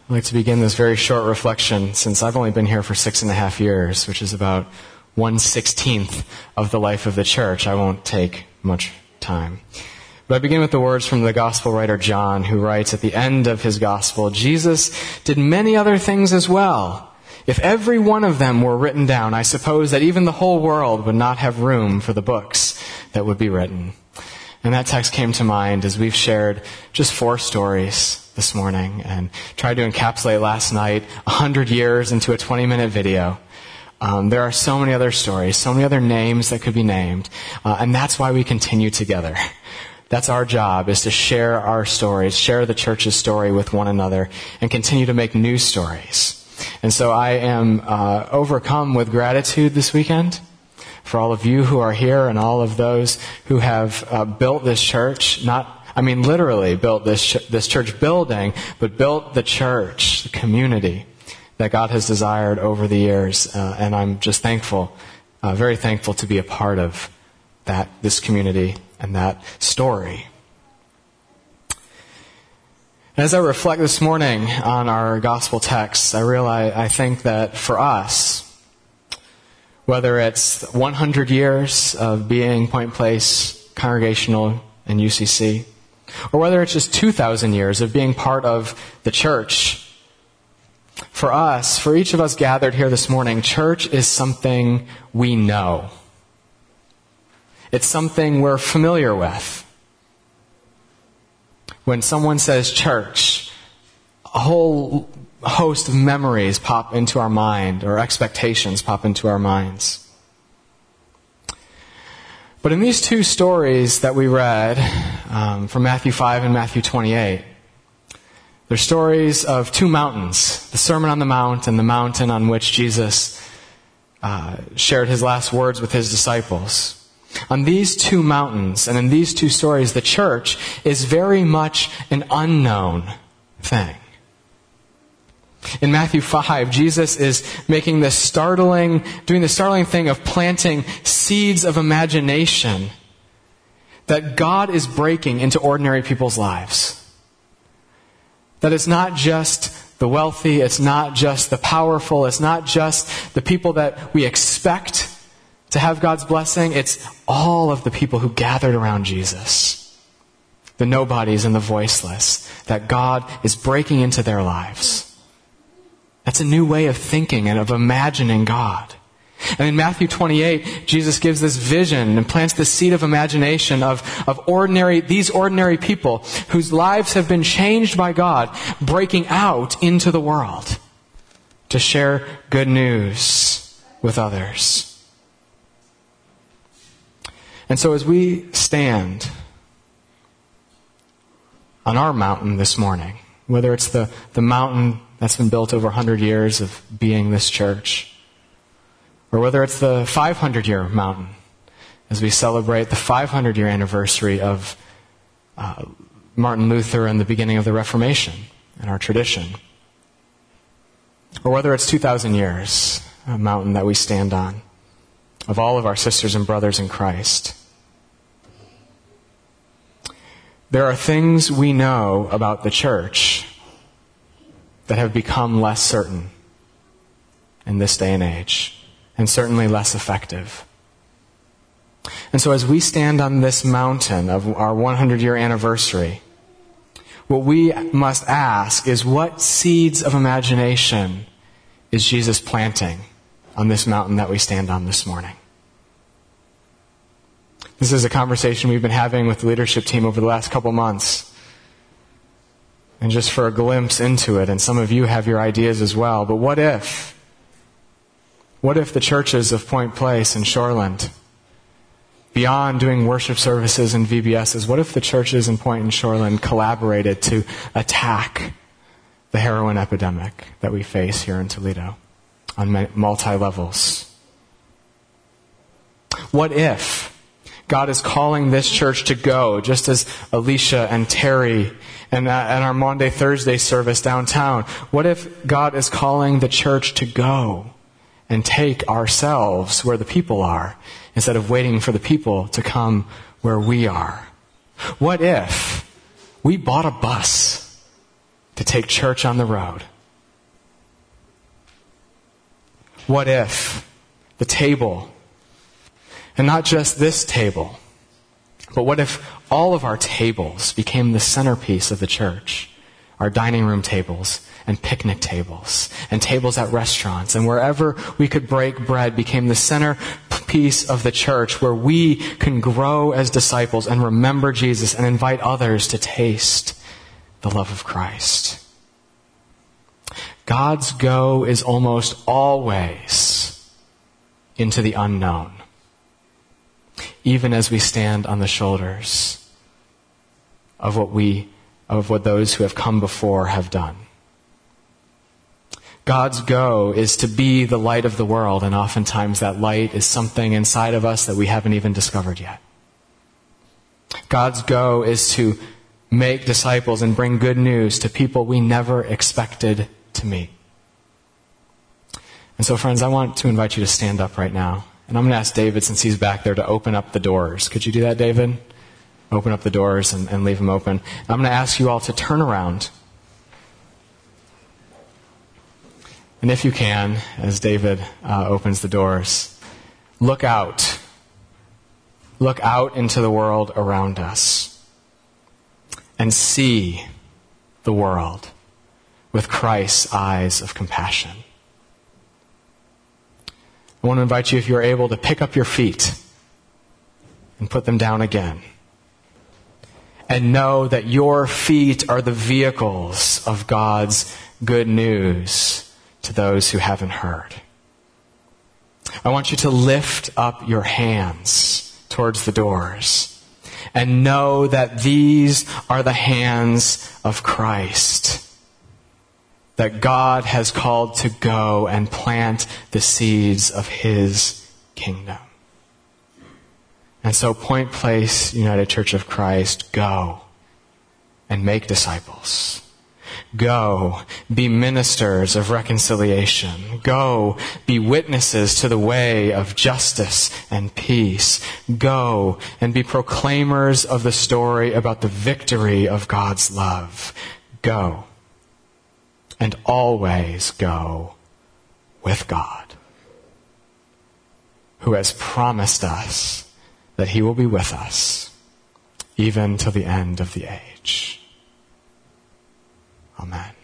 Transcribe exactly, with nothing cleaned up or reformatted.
I'd like to begin this very short reflection since I've only been here for six and a half years, which is about one sixteenth of the life of the church. I won't take much time. But I begin with the words from the gospel writer John, who writes at the end of his gospel, Jesus did many other things as well. If every one of them were written down, I suppose that even the whole world would not have room for the books that would be written. And that text came to mind as we've shared just four stories this morning and tried to encapsulate last night a hundred years into a twenty-minute video. Um, there are so many other stories, so many other names that could be named, uh, and that's why we continue together. That's our job, is to share our stories, share the church's story with one another, and continue to make new stories. And so I am uh, overcome with gratitude this weekend for all of you who are here and all of those who have uh, built this church, not I mean, literally built this ch- this church building, but built the church, the community that God has desired over the years. Uh, and I'm just thankful, uh, very thankful to be a part of that, this community and that story. As I reflect this morning on our gospel texts, I realize, I think that for us, whether it's one hundred years of being Point Place Congregational and U C C, or whether it's just two thousand years of being part of the church, for us, for each of us gathered here this morning, church is something we know. It's something we're familiar with. When someone says church, a whole host of memories pop into our mind, or expectations pop into our minds. But in these two stories that we read, um, from Matthew five and Matthew twenty-eight, they're stories of two mountains, the Sermon on the Mount and the mountain on which Jesus uh, shared his last words with his disciples. On these two mountains and in these two stories, the church is very much an unknown thing. In Matthew five, Jesus is making this startling, doing the startling thing of planting seeds of imagination that God is breaking into ordinary people's lives. That it's not just the wealthy, it's not just the powerful, it's not just the people that we expect to have God's blessing, it's all of the people who gathered around Jesus. The nobodies and the voiceless, that God is breaking into their lives. That's a new way of thinking and of imagining God. And in Matthew twenty-eight, Jesus gives this vision and plants the seed of imagination of, of ordinary, these ordinary people whose lives have been changed by God, breaking out into the world to share good news with others. And so as we stand on our mountain this morning, whether it's the, the mountain that's been built over one hundred years of being this church, or whether it's the five hundred year mountain as we celebrate the five hundred year anniversary of uh, Martin Luther and the beginning of the Reformation and our tradition, or whether it's two thousand years, a mountain that we stand on, of all of our sisters and brothers in Christ. There are things we know about the church that have become less certain in this day and age, and certainly less effective. And so as we stand on this mountain of our one hundred year anniversary, what we must ask is, what seeds of imagination is Jesus planting on this mountain that we stand on this morning? This is a conversation we've been having with the leadership team over the last couple months. And just for a glimpse into it, and some of you have your ideas as well, but what if, what if the churches of Point Place and Shoreland, beyond doing worship services and V B Ss, what if the churches in Point and Shoreland collaborated to attack the heroin epidemic that we face here in Toledo on multi-levels? What if God is calling this church to go, just as Alicia and Terry and, uh, and our Maundy Thursday service downtown? What if God is calling the church to go and take ourselves where the people are, instead of waiting for the people to come where we are? What if we bought a bus to take church on the road What if the table, and not just this table, but what if all of our tables became the centerpiece of the church? Our dining room tables and picnic tables and tables at restaurants and wherever we could break bread became the centerpiece of the church, where we can grow as disciples and remember Jesus and invite others to taste the love of Christ. God's go is almost always into the unknown, even as we stand on the shoulders of what we, of what those who have come before have done. God's go is to be the light of the world, and oftentimes that light is something inside of us that we haven't even discovered yet. God's go is to make disciples and bring good news to people we never expected to meet. And so, friends, I want to invite you to stand up right now. And I'm going to ask David, since he's back there, to open up the doors. Could you do that, David? Open up the doors and, and leave them open. I'm going to ask you all to turn around. And if you can, as David uh, opens the doors, look out. Look out into the world around us and see the world with Christ's eyes of compassion. I want to invite you, if you're able, to pick up your feet and put them down again. And know that your feet are the vehicles of God's good news to those who haven't heard. I want you to lift up your hands towards the doors and know that these are the hands of Christ, that God has called to go and plant the seeds of His kingdom. And so, Point Place United Church of Christ, go and make disciples. Go, be ministers of reconciliation. Go, be witnesses to the way of justice and peace. Go and be proclaimers of the story about the victory of God's love. Go, and always go with God, who has promised us that He will be with us even till the end of the age. Amen.